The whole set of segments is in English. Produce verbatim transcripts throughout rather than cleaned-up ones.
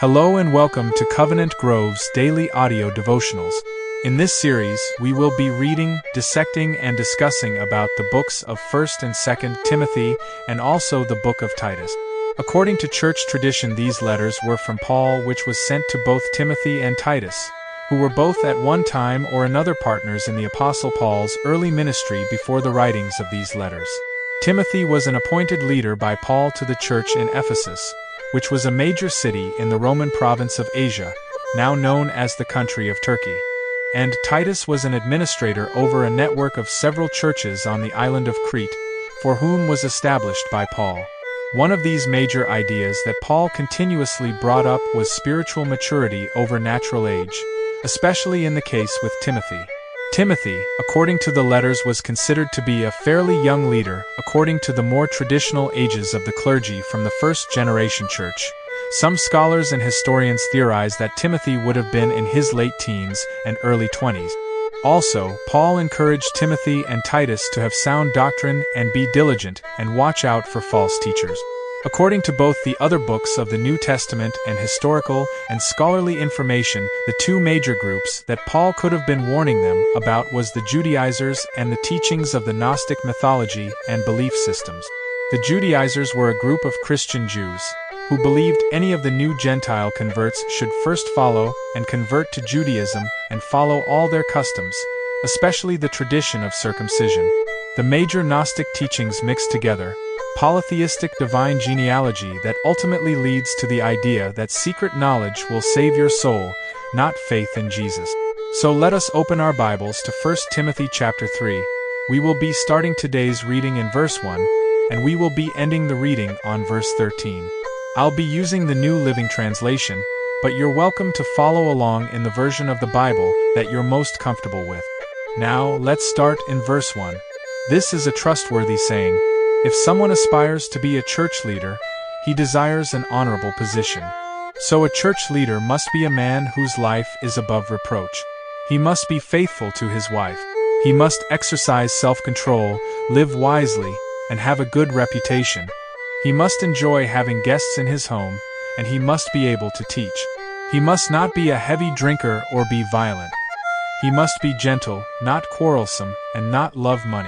Hello and welcome to Covenant Grove's daily audio devotionals. In this series, we will be reading, dissecting, and discussing about the books of First and Second Timothy and also the book of Titus. According to church tradition, these letters were from Paul, which was sent to both Timothy and Titus, who were both at one time or another partners in the Apostle Paul's early ministry before the writings of these letters. Timothy was an appointed leader by Paul to the church in Ephesus, which was a major city in the Roman province of Asia, now known as the country of Turkey. And Titus was an administrator over a network of several churches on the island of Crete, for whom was established by Paul. One of these major ideas that Paul continuously brought up was spiritual maturity over natural age, especially in the case with Timothy. Timothy, according to the letters, was considered to be a fairly young leader, according to the more traditional ages of the clergy from the first generation church. Some scholars and historians theorize that Timothy would have been in his late teens and early twenties. Also, Paul encouraged Timothy and Titus to have sound doctrine and be diligent and watch out for false teachers. According to both the other books of the New Testament and historical and scholarly information, the two major groups that Paul could have been warning them about was the Judaizers and the teachings of the Gnostic mythology and belief systems. The Judaizers were a group of Christian Jews who believed any of the new Gentile converts should first follow and convert to Judaism and follow all their customs, especially the tradition of circumcision. The major Gnostic teachings mixed together polytheistic divine genealogy that ultimately leads to the idea that secret knowledge will save your soul, not faith in Jesus. So let us open our Bibles to First Timothy chapter three. We will be starting today's reading in verse one, and we will be ending the reading on verse thirteen. I'll be using the New Living Translation, but you're welcome to follow along in the version of the Bible that you're most comfortable with. Now, let's start in verse one. This is a trustworthy saying: if someone aspires to be a church leader, he desires an honorable position. So a church leader must be a man whose life is above reproach. He must be faithful to his wife. He must exercise self-control, live wisely, and have a good reputation. He must enjoy having guests in his home, and he must be able to teach. He must not be a heavy drinker or be violent. He must be gentle, not quarrelsome, and not love money.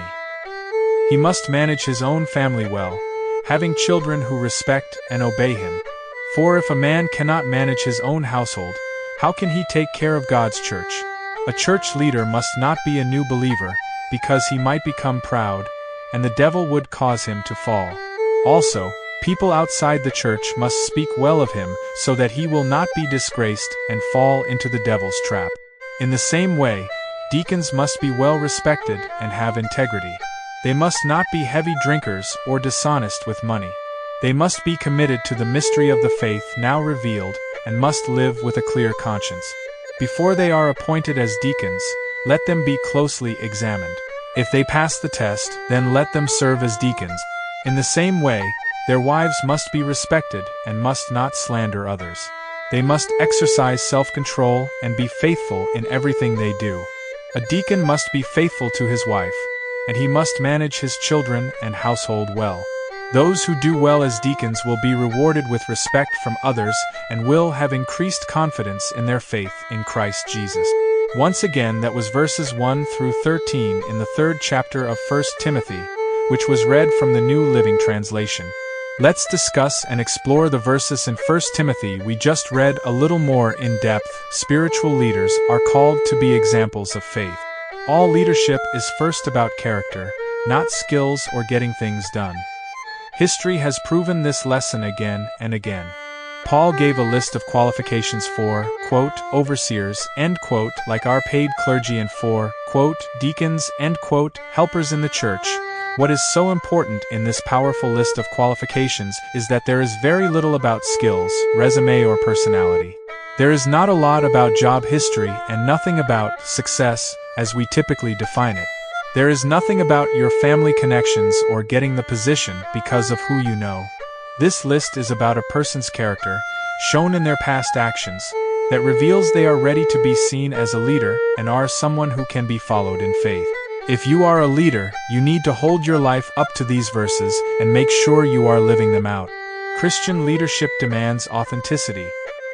He must manage his own family well, having children who respect and obey him. For if a man cannot manage his own household, how can he take care of God's church? A church leader must not be a new believer, because he might become proud, and the devil would cause him to fall. Also, people outside the church must speak well of him so that he will not be disgraced and fall into the devil's trap. In the same way, deacons must be well respected and have integrity. They must not be heavy drinkers or dishonest with money. They must be committed to the mystery of the faith now revealed and must live with a clear conscience. Before they are appointed as deacons, let them be closely examined. If they pass the test, then let them serve as deacons. In the same way, their wives must be respected and must not slander others. They must exercise self-control and be faithful in everything they do. A deacon must be faithful to his wife, and he must manage his children and household well. Those who do well as deacons will be rewarded with respect from others and will have increased confidence in their faith in Christ Jesus. Once again, that was verses one through thirteen in the third chapter of First Timothy, which was read from the New Living Translation. Let's discuss and explore the verses in First Timothy we just read a little more in depth. Spiritual leaders are called to be examples of faith. All leadership is first about character, not skills or getting things done. History has proven this lesson again and again. Paul gave a list of qualifications for, quote, overseers, end quote, like our paid clergy, and for, quote, deacons, end quote, helpers in the church. What is so important in this powerful list of qualifications is that there is very little about skills, resume, or personality. There is not a lot about job history and nothing about success as we typically define it. There is nothing about your family connections or getting the position because of who you know. This list is about a person's character, shown in their past actions, that reveals they are ready to be seen as a leader and are someone who can be followed in faith. If you are a leader, you need to hold your life up to these verses and make sure you are living them out. Christian leadership demands authenticity.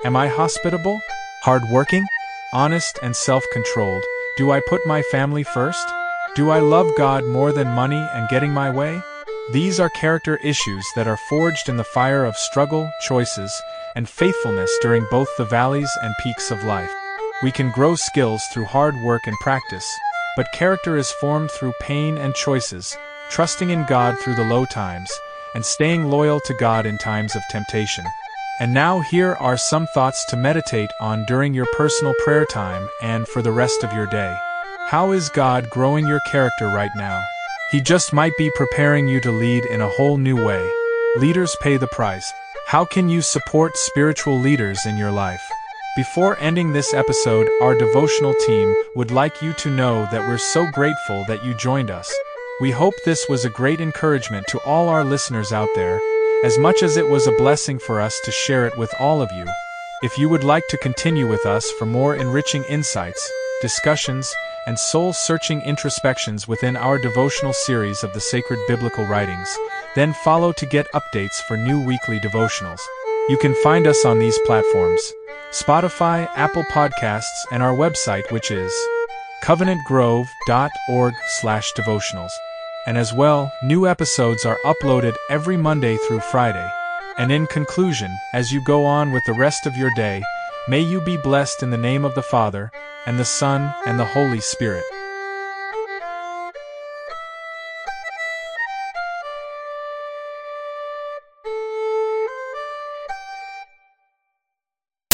Am I hospitable? Hardworking? Honest and self-controlled? Do I put my family first? Do I love God more than money and getting my way? These are character issues that are forged in the fire of struggle, choices, and faithfulness during both the valleys and peaks of life. We can grow skills through hard work and practice, but character is formed through pain and choices, trusting in God through the low times, and staying loyal to God in times of temptation. And now here are some thoughts to meditate on during your personal prayer time and for the rest of your day. How is God growing your character right now? He just might be preparing you to lead in a whole new way. Leaders pay the price. How can you support spiritual leaders in your life? Before ending this episode, our devotional team would like you to know that we're so grateful that you joined us. We hope this was a great encouragement to all our listeners out there, as much as it was a blessing for us to share it with all of you. If you would like to continue with us for more enriching insights, discussions, and soul-searching introspections within our devotional series of the sacred biblical writings, then follow to get updates for new weekly devotionals. You can find us on these platforms: Spotify, Apple Podcasts, and our website, which is covenant grove dot org slash devotionals. And as well, new episodes are uploaded every Monday through Friday. And in conclusion, as you go on with the rest of your day, may you be blessed in the name of the Father, and the Son, and the Holy Spirit.